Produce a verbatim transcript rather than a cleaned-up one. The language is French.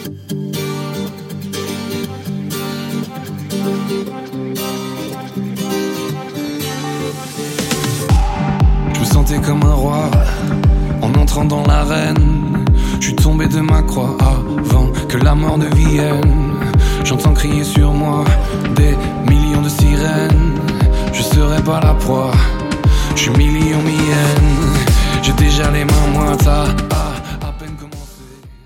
Je me sentais comme un roi en entrant dans l'arène. Je suis tombé de ma croix avant que la mort ne vienne. J'entends crier sur moi des millions de sirènes. Je serai pas la proie, je suis million mienne. J'ai déjà les mains moites à